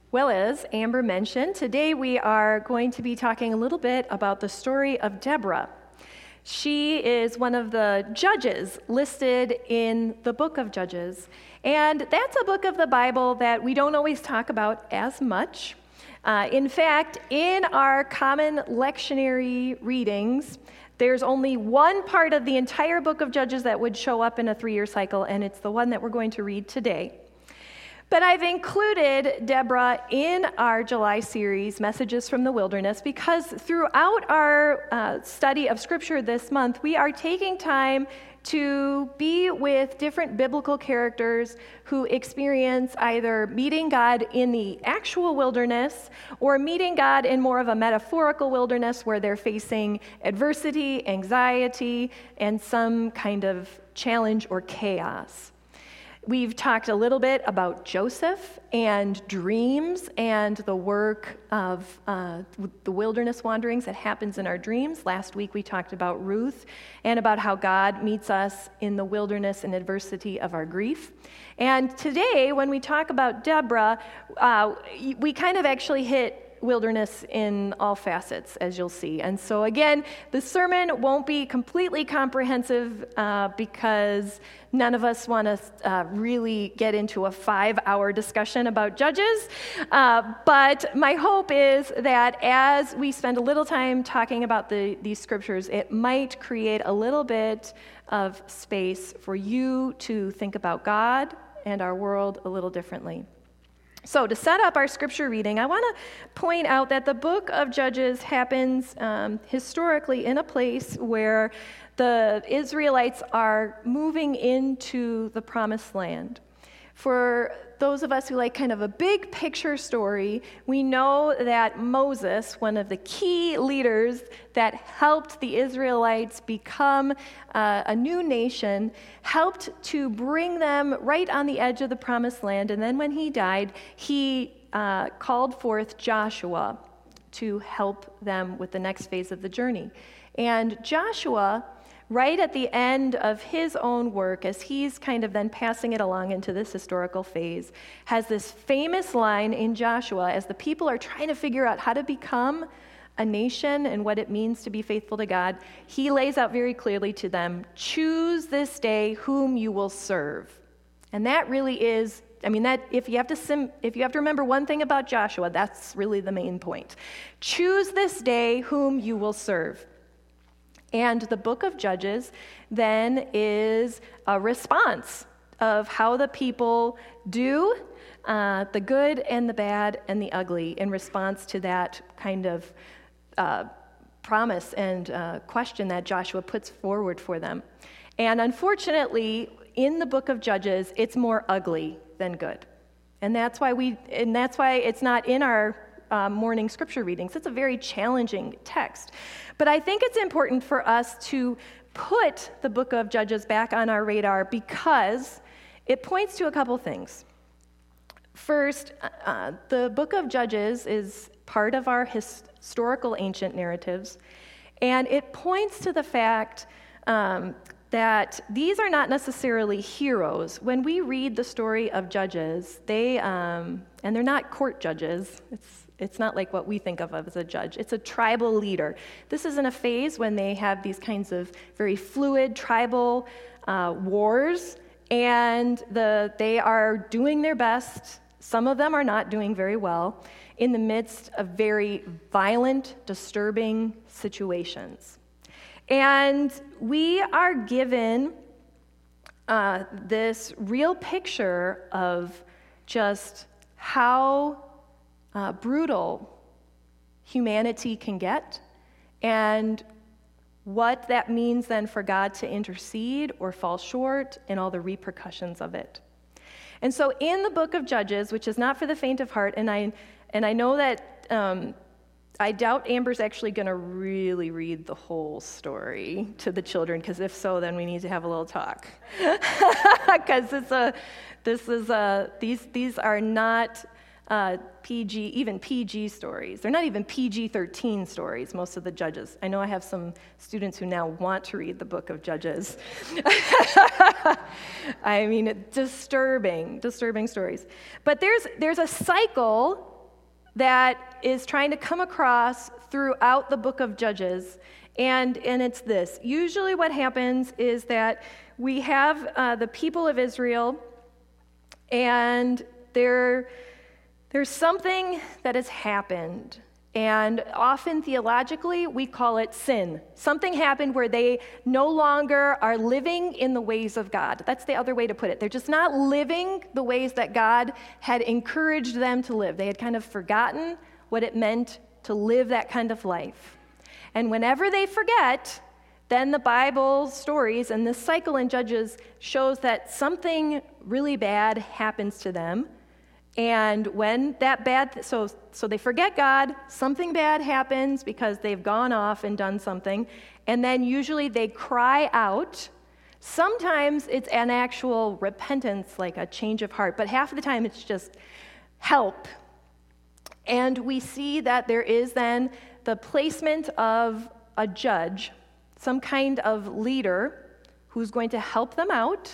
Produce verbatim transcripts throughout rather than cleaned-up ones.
Well, as Amber mentioned, today we are going to be talking a little bit about the story of Deborah. She is one of the judges listed in the book of Judges, and that's a book of the Bible that we don't always talk about as much. Uh, in fact, in our common lectionary readings, there's only one part of the entire book of Judges that would show up in a three-year cycle, and it's the one that we're going to read today. But I've included Deborah in our July series, Messages from the Wilderness, because throughout our uh, study of Scripture this month, we are taking time to be with different biblical characters who experience either meeting God in the actual wilderness or meeting God in more of a metaphorical wilderness where they're facing adversity, anxiety, and some kind of challenge or chaos. We've talked a little bit about Joseph and dreams and the work of uh, the wilderness wanderings that happens in our dreams. Last week we talked about Ruth and about how God meets us in the wilderness and adversity of our grief. And today, when we talk about Deborah, uh, we kind of actually hit wilderness in all facets, as you'll see. And so again, the sermon won't be completely comprehensive uh, because none of us want to uh, really get into a five-hour discussion about Judges. Uh, but my hope is that as we spend a little time talking about the, these scriptures, it might create a little bit of space for you to think about God and our world a little differently. So to set up our scripture reading, I want to point out that the book of Judges happens um, historically in a place where the Israelites are moving into the promised land. For those of us who like kind of a big picture story, we know that Moses, one of the key leaders that helped the Israelites become uh, a new nation, helped to bring them right on the edge of the promised land. And then when he died, he uh, called forth Joshua to help them with the next phase of the journey. And Joshua, right at the end of his own work, as he's kind of then passing it along into this historical phase, has this famous line in Joshua as the people are trying to figure out how to become a nation and what it means to be faithful to God. He lays out very clearly to them, choose this day whom you will serve. And that really is, I mean, that if you have to sim, if you have to remember one thing about Joshua, that's really the main point. Choose this day whom you will serve. And the book of Judges then is a response of how the people do uh, the good and the bad and the ugly in response to that kind of uh, promise and uh, question that Joshua puts forward for them. And unfortunately, in the book of Judges, it's more ugly than good. And that's why we, and that's why it's not in our Uh, morning scripture readings. It's a very challenging text. But I think it's important for us to put the book of Judges back on our radar because it points to a couple things. First, uh, the book of Judges is part of our his- historical ancient narratives, and it points to the fact um, that these are not necessarily heroes. When we read the story of Judges, they, um, and they're not court judges, it's It's not like what we think of as a judge. It's a tribal leader. This is in a phase when they have these kinds of very fluid tribal uh, wars, and the they are doing their best. Some of them are not doing very well in the midst of very violent, disturbing situations. And we are given uh, this real picture of just how Uh, brutal humanity can get, and what that means then for God to intercede or fall short and all the repercussions of it. And so in the book of Judges, which is not for the faint of heart, and I and I know that um, I doubt Amber's actually going to really read the whole story to the children, because if so, then we need to have a little talk. Because it's a, this is a, these these are not Uh, P G, even P G stories. They're not even P G thirteen stories, most of the Judges. I know I have some students who now want to read the book of Judges. I mean, disturbing, disturbing stories. But there's there's a cycle that is trying to come across throughout the book of Judges, and, and it's this. Usually what happens is that we have uh, the people of Israel, and there, there's something that has happened. And often theologically, we call it sin. Something happened where they no longer are living in the ways of God. That's the other way to put it. They're just not living the ways that God had encouraged them to live. They had kind of forgotten what it meant to live that kind of life. And whenever they forget, then the Bible stories and this cycle in Judges shows that something really bad happens to them. And when that bad, so so they forget God, something bad happens because they've gone off and done something, and then usually they cry out. Sometimes it's an actual repentance, like a change of heart, but half of the time it's just help. And we see that there is then the placement of a judge, some kind of leader who's going to help them out.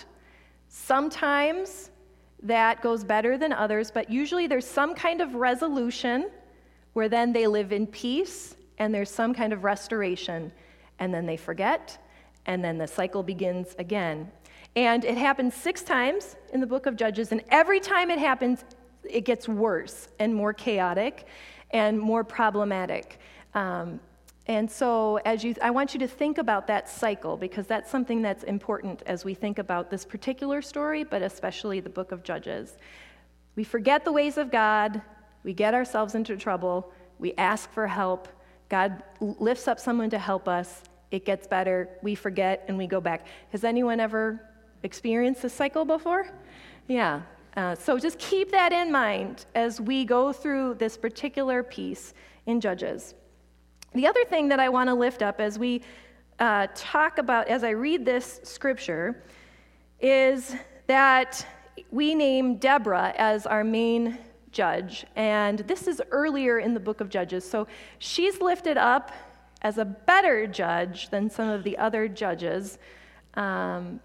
Sometimes that goes better than others, but usually there's some kind of resolution where then they live in peace, and there's some kind of restoration, and then they forget, and then the cycle begins again. And it happens six times in the book of Judges, and every time it happens, it gets worse and more chaotic and more problematic. Um, And so as you, I want you to think about that cycle, because that's something that's important as we think about this particular story, but especially the book of Judges. We forget the ways of God, we get ourselves into trouble, we ask for help, God lifts up someone to help us, it gets better, we forget, and we go back. Has anyone ever experienced this cycle before? Yeah. Uh, so just keep that in mind as we go through this particular piece in Judges. The other thing that I want to lift up as we uh, talk about, as I read this scripture, is that we name Deborah as our main judge. And this is earlier in the book of Judges. So she's lifted up as a better judge than some of the other judges. Um,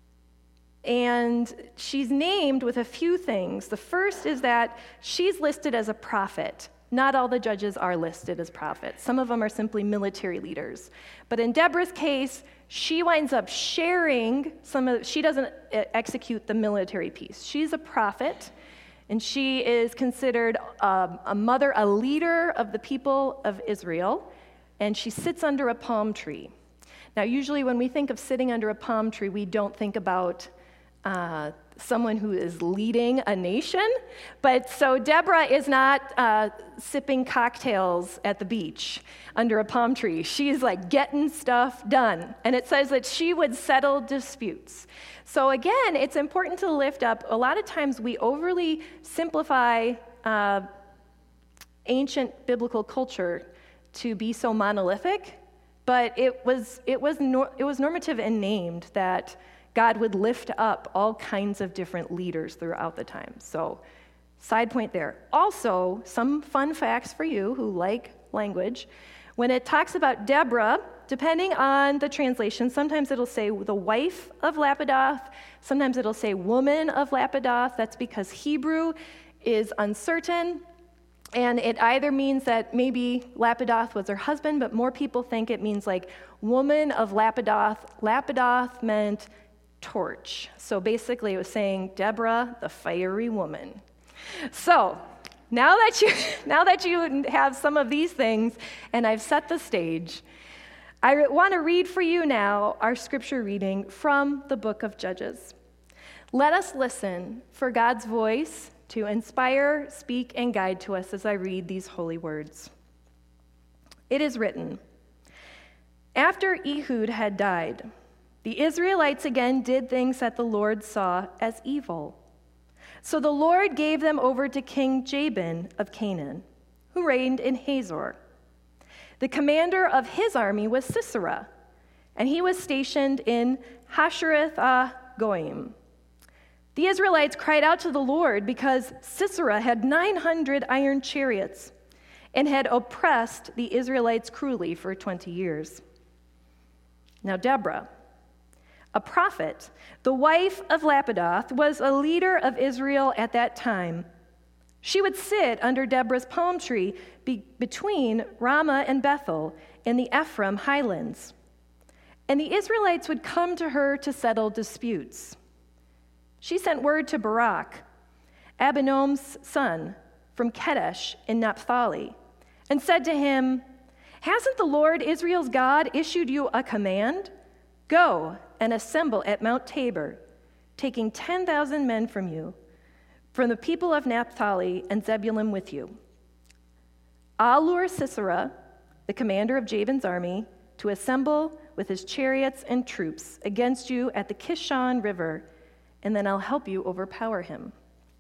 and she's named with a few things. The first is that she's listed as a prophet. Not all the judges are listed as prophets. Some of them are simply military leaders. But in Deborah's case, she winds up sharing some of, she doesn't execute the military piece. She's a prophet, and she is considered a, a mother, a leader of the people of Israel, and she sits under a palm tree. Now, usually when we think of sitting under a palm tree, we don't think about uh, someone who is leading a nation. But so Deborah is not uh, sipping cocktails at the beach under a palm tree. She's like getting stuff done. And it says that she would settle disputes. So again, it's important to lift up. A lot of times we overly simplify uh, ancient biblical culture to be so monolithic, but it was it was nor- it was normative and named that God would lift up all kinds of different leaders throughout the time. So, side point there. Also, some fun facts for you who like language. When it talks about Deborah, depending on the translation, sometimes it'll say the wife of Lapidoth, sometimes it'll say woman of Lapidoth. That's because Hebrew is uncertain, and it either means that maybe Lapidoth was her husband, but more people think it means like woman of Lapidoth. Lapidoth meant torch. So basically it was saying Deborah, the fiery woman. So now that you now that you have some of these things and I've set the stage, I want to read for you now our scripture reading from the book of Judges. Let us listen for God's voice to inspire, speak, and guide to us as I read these holy words. It is written, after Ehud had died, the Israelites again did things that the Lord saw as evil. So the Lord gave them over to King Jabin of Canaan, who reigned in Hazor. The commander of his army was Sisera, and he was stationed in Hashereth-Goyim. The Israelites cried out to the Lord because Sisera had nine hundred iron chariots and had oppressed the Israelites cruelly for twenty years. Now Deborah, a prophet, the wife of Lapidoth, was a leader of Israel at that time. She would sit under Deborah's palm tree be- between Ramah and Bethel in the Ephraim highlands. And the Israelites would come to her to settle disputes. She sent word to Barak, Abinom's son, from Kedesh in Naphtali, and said to him, "Hasn't the Lord Israel's God issued you a command? Go and assemble at Mount Tabor, taking ten thousand men from you, from the people of Naphtali and Zebulun with you. I'll lure Sisera, the commander of Jabin's army, to assemble with his chariots and troops against you at the Kishon River, and then I'll help you overpower him."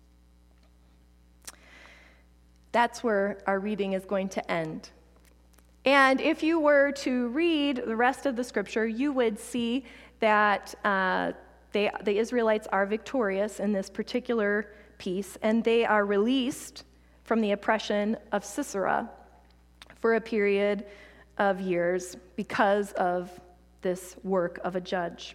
That's where our reading is going to end. And if you were to read the rest of the scripture, you would see that uh, they, the Israelites are victorious in this particular piece, and they are released from the oppression of Sisera for a period of years because of this work of a judge.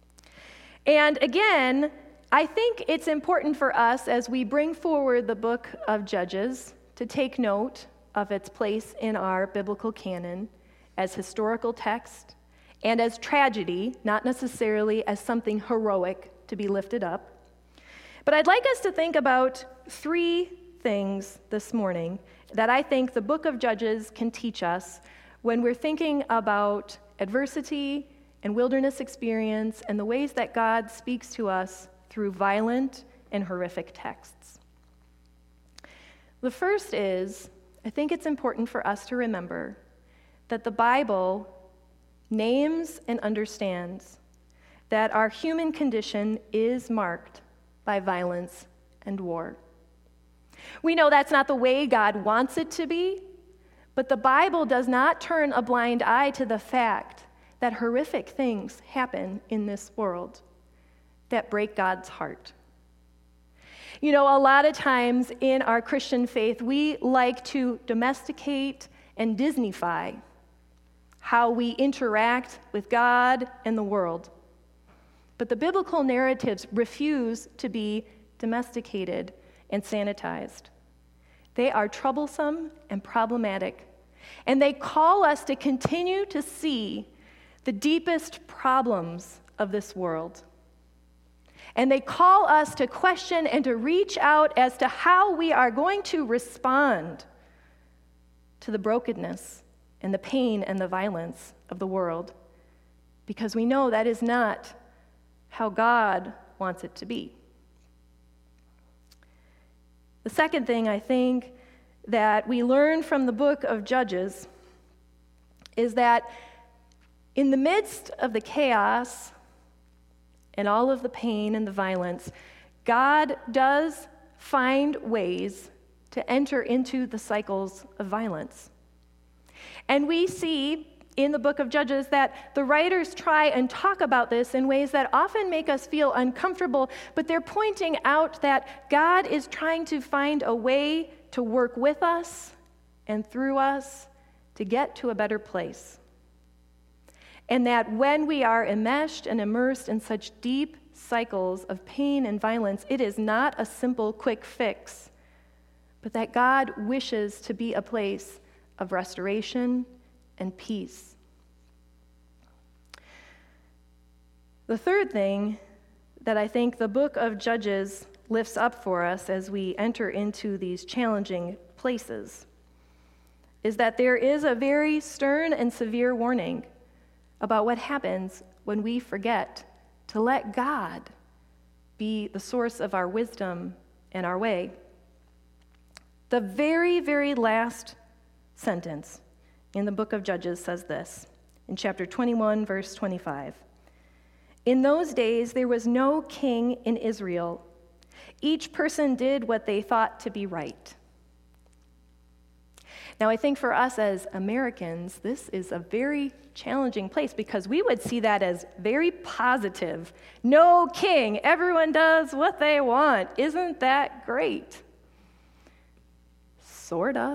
And again, I think it's important for us as we bring forward the book of Judges to take note of its place in our biblical canon as historical text and as tragedy, not necessarily as something heroic to be lifted up. But I'd like us to think about three things this morning that I think the book of Judges can teach us when we're thinking about adversity and wilderness experience and the ways that God speaks to us through violent and horrific texts. The first is, I think it's important for us to remember that the Bible names and understands that our human condition is marked by violence and war. We know that's not the way God wants it to be, but the Bible does not turn a blind eye to the fact that horrific things happen in this world that break God's heart. You know, a lot of times in our Christian faith, we like to domesticate and Disneyfy how we interact with God and the world. But the biblical narratives refuse to be domesticated and sanitized. They are troublesome and problematic, and they call us to continue to see the deepest problems of this world. And they call us to question and to reach out as to how we are going to respond to the brokenness and the pain and the violence of the world, because we know that is not how God wants it to be. The second thing I think that we learn from the book of Judges is that in the midst of the chaos and all of the pain and the violence, God does find ways to enter into the cycles of violence. And we see in the book of Judges that the writers try and talk about this in ways that often make us feel uncomfortable, but they're pointing out that God is trying to find a way to work with us and through us to get to a better place. And that when we are enmeshed and immersed in such deep cycles of pain and violence, it is not a simple quick fix, but that God wishes to be a place of restoration and peace. The third thing that I think the book of Judges lifts up for us as we enter into these challenging places is that there is a very stern and severe warning about what happens when we forget to let God be the source of our wisdom and our way. The very, very last sentence in the book of Judges says this, in chapter twenty-one, verse twenty-five. "In those days there was no king in Israel. Each person did what they thought to be right." Now, I think for us as Americans, this is a very challenging place because we would see that as very positive. No king, everyone does what they want. Isn't that great? Sorta.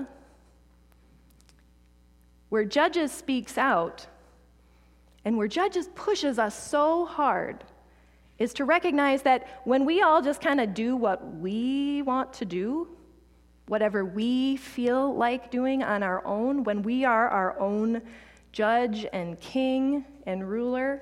Where Judges speaks out and where Judges pushes us so hard is to recognize that when we all just kind of do what we want to do, whatever we feel like doing on our own, when we are our own judge and king and ruler,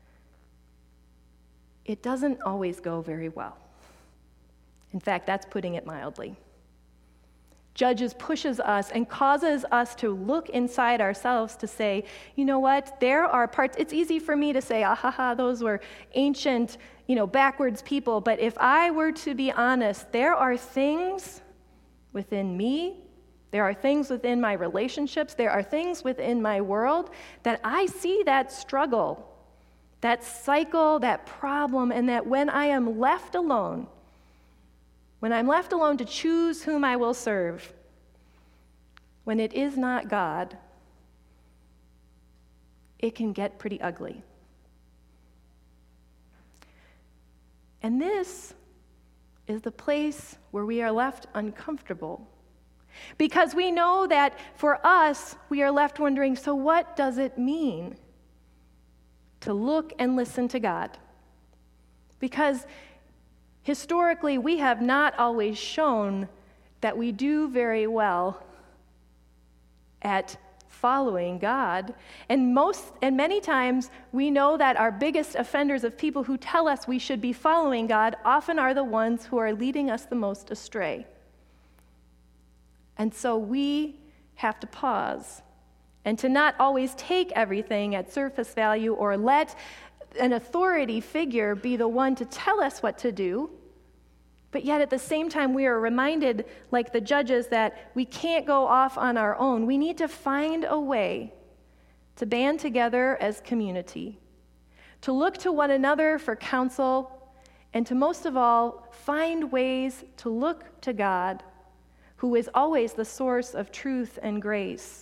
it doesn't always go very well. In fact, that's putting it mildly. Judges pushes us and causes us to look inside ourselves to say, you know what, there are parts, it's easy for me to say, ah ha ha, those were ancient, you know, backwards people, but if I were to be honest, there are things within me, there are things within my relationships, there are things within my world that I see that struggle, that cycle, that problem, and that when I am left alone, when I'm left alone to choose whom I will serve, when it is not God, it can get pretty ugly. And this is the place where we are left uncomfortable. Because we know that for us, we are left wondering, so what does it mean to look and listen to God? Because historically, we have not always shown that we do very well at following God. And most and many times we know that our biggest offenders of people who tell us we should be following God often are the ones who are leading us the most astray. And so we have to pause and to not always take everything at surface value or let an authority figure be the one to tell us what to do. But yet at the same time, we are reminded, like the judges, that we can't go off on our own. We need to find a way to band together as community, to look to one another for counsel, and to most of all, find ways to look to God, who is always the source of truth and grace.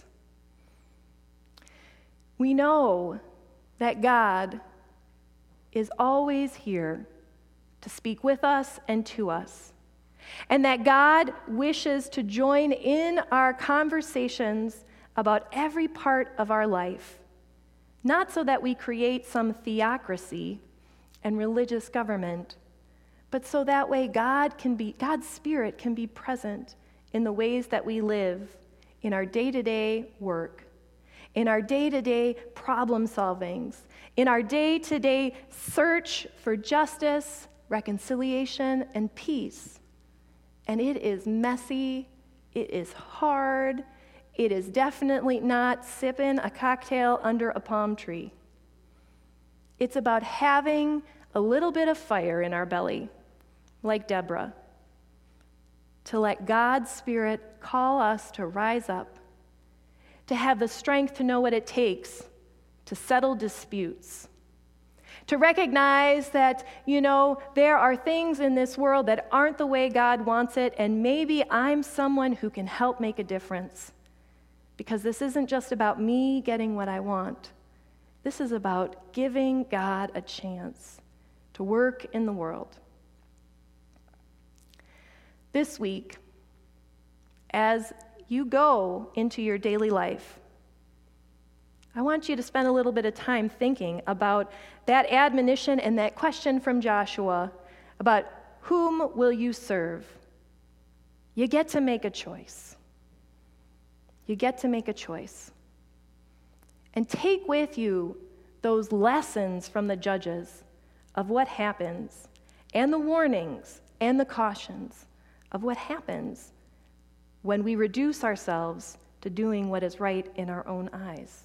We know that God is always here to speak with us and to us, and that God wishes to join in our conversations about every part of our life, not so that we create some theocracy and religious government, but so that way God can be, God's Spirit can be present in the ways that we live, in our day-to-day work, in our day-to-day problem solvings, in our day-to-day search for justice, reconciliation, and peace. And it is messy, it is hard, it is definitely not sipping a cocktail under a palm tree. It's about having a little bit of fire in our belly, like Deborah, to let God's Spirit call us to rise up, to have the strength to know what it takes to settle disputes, to recognize that, you know, there are things in this world that aren't the way God wants it, and maybe I'm someone who can help make a difference. Because this isn't just about me getting what I want. This is about giving God a chance to work in the world. This week, as you go into your daily life, I want you to spend a little bit of time thinking about that admonition and that question from Joshua about whom will you serve? You get to make a choice. You get to make a choice. And take with you those lessons from the judges of what happens, and the warnings and the cautions of what happens when we reduce ourselves to doing what is right in our own eyes.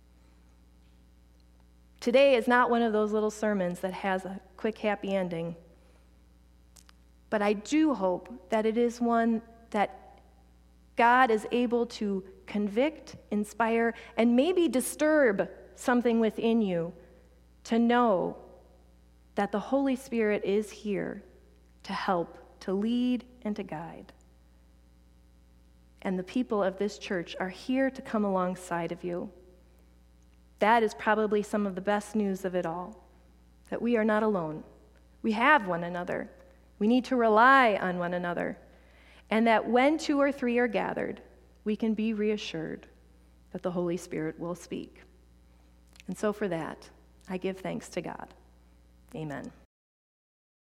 Today is not one of those little sermons that has a quick, happy ending. But I do hope that it is one that God is able to convict, inspire, and maybe disturb something within you to know that the Holy Spirit is here to help, to lead, and to guide. And the people of this church are here to come alongside of you. That is probably some of the best news of it all, that we are not alone. We have one another. We need to rely on one another. And that when two or three are gathered, we can be reassured that the Holy Spirit will speak. And so for that, I give thanks to God. Amen.